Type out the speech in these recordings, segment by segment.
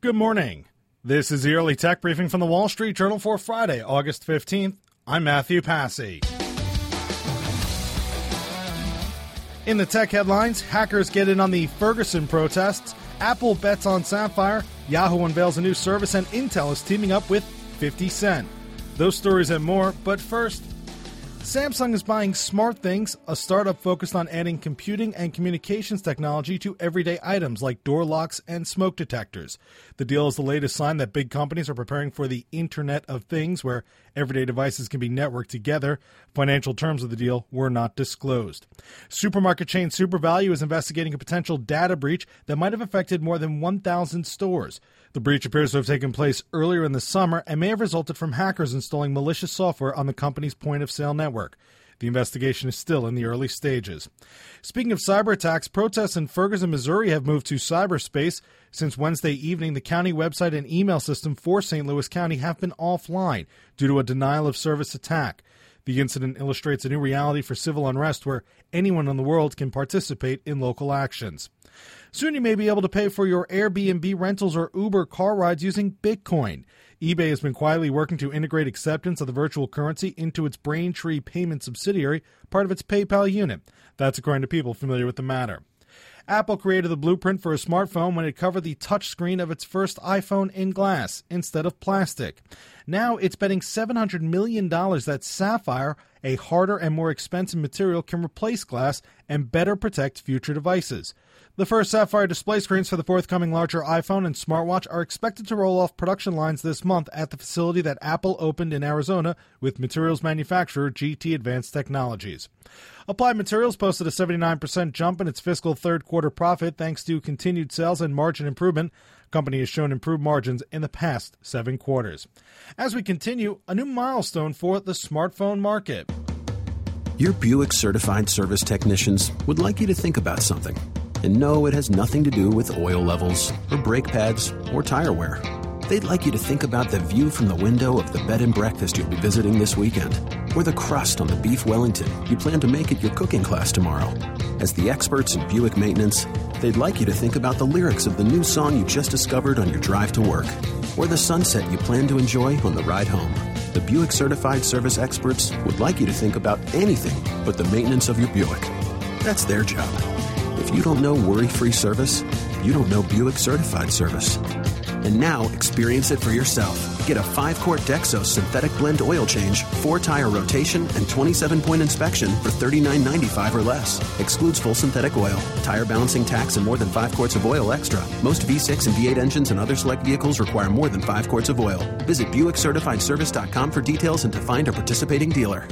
Good morning. This is the Early Tech Briefing from the Wall Street Journal for Friday, August 15th. I'm Matthew Passy. In the tech headlines, hackers get in on the Ferguson protests, Apple bets on Sapphire, Yahoo unveils a new service, and Intel is teaming up with 50 Cent. Those stories and more, but first, Samsung is buying SmartThings, a startup focused on adding computing and communications technology to everyday items like door locks and smoke detectors. The deal is the latest sign that big companies are preparing for the Internet of Things, where everyday devices can be networked together. Financial terms of the deal were not disclosed. Supermarket chain SuperValu is investigating a potential data breach that might have affected more than 1,000 stores. The breach appears to have taken place earlier in the summer and may have resulted from hackers installing malicious software on the company's point-of-sale network. The investigation is still in the early stages. Speaking of cyber attacks, protests in Ferguson, Missouri have moved to cyberspace. Since Wednesday evening, the county website and email system for St. Louis County have been offline due to a denial-of-service attack. The incident illustrates a new reality for civil unrest where anyone in the world can participate in local actions. Soon you may be able to pay for your Airbnb rentals or Uber car rides using Bitcoin. eBay has been quietly working to integrate acceptance of the virtual currency into its Braintree payment subsidiary, part of its PayPal unit. That's according to people familiar with the matter. Apple created the blueprint for a smartphone when it covered the touchscreen of its first iPhone in glass instead of plastic. Now it's betting $700 million that Sapphire, a harder and more expensive material, can replace glass and better protect future devices. The first Sapphire display screens for the forthcoming larger iPhone and smartwatch are expected to roll off production lines this month at the facility that Apple opened in Arizona with materials manufacturer GT Advanced Technologies. Applied Materials posted a 79% jump in its fiscal third quarter profit thanks to continued sales and margin improvement. The company has shown improved margins in the past 7 quarters. As we continue, a new milestone for the smartphone market. Your Buick certified service technicians would like you to think about something. And no, it has nothing to do with oil levels or brake pads or tire wear. They'd like you to think about the view from the window of the bed and breakfast you'll be visiting this weekend, or the crust on the beef Wellington you plan to make at your cooking class tomorrow. As the experts in Buick maintenance, they'd like you to think about the lyrics of the new song you just discovered on your drive to work, or the sunset you plan to enjoy on the ride home. The Buick certified service experts would like you to think about anything but the maintenance of your Buick. That's their job. If you don't know worry-free service, you don't know Buick certified service. And now, experience it for yourself. Get a 5-quart Dexos synthetic blend oil change, 4-tire rotation, and 27-point inspection for $39.95 or less. Excludes full synthetic oil, tire balancing tax, and more than 5 quarts of oil extra. Most V6 and V8 engines and other select vehicles require more than 5 quarts of oil. Visit BuickCertifiedService.com for details and to find a participating dealer.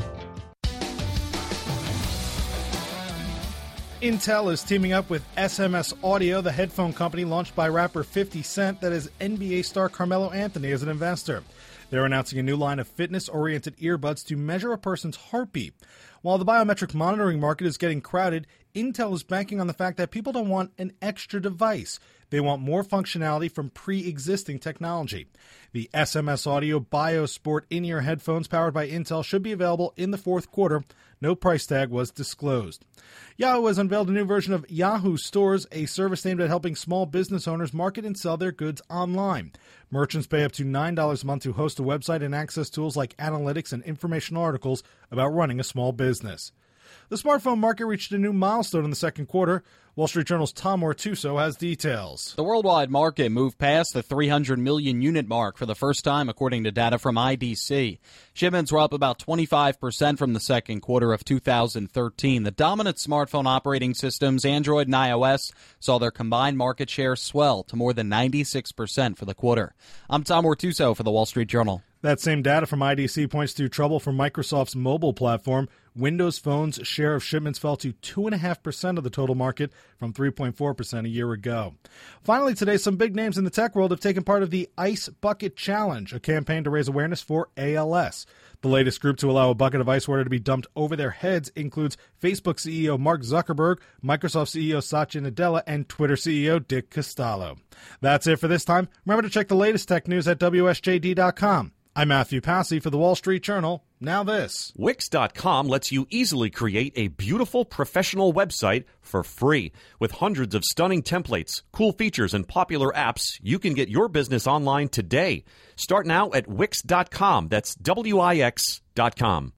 Intel is teaming up with SMS Audio, the headphone company launched by rapper 50 Cent that has NBA star Carmelo Anthony as an investor. They're announcing a new line of fitness-oriented earbuds to measure a person's heartbeat. While the biometric monitoring market is getting crowded, Intel is banking on the fact that people don't want an extra device. They want more functionality from pre-existing technology. The SMS Audio BioSport in-ear headphones powered by Intel should be available in the fourth quarter. No price tag was disclosed. Yahoo has unveiled a new version of Yahoo Stores, a service aimed at helping small business owners market and sell their goods online. Merchants pay up to $9 a month to host a website and access tools like analytics and informational articles about running a small business. The smartphone market reached a new milestone in the second quarter. Wall Street Journal's Tom Ortuso has details. The worldwide market moved past the 300 million unit mark for the first time, according to data from IDC. Shipments were up about 25% from the second quarter of 2013. The dominant smartphone operating systems, Android and iOS, saw their combined market share swell to more than 96% for the quarter. I'm Tom Ortuso for the Wall Street Journal. That same data from IDC points to trouble for Microsoft's mobile platform. Windows Phone's share of shipments fell to 2.5% of the total market from 3.4% a year ago. Finally today, some big names in the tech world have taken part of the Ice Bucket Challenge, a campaign to raise awareness for ALS. The latest group to allow a bucket of ice water to be dumped over their heads includes Facebook CEO Mark Zuckerberg, Microsoft CEO Satya Nadella, and Twitter CEO Dick Costolo. That's it for this time. Remember to check the latest tech news at WSJD.com. I'm Matthew Passy for the Wall Street Journal. Now this. Wix.com lets you easily create a beautiful professional website for free. With hundreds of stunning templates, cool features, and popular apps, you can get your business online today. Start now at Wix.com. That's Wix.com.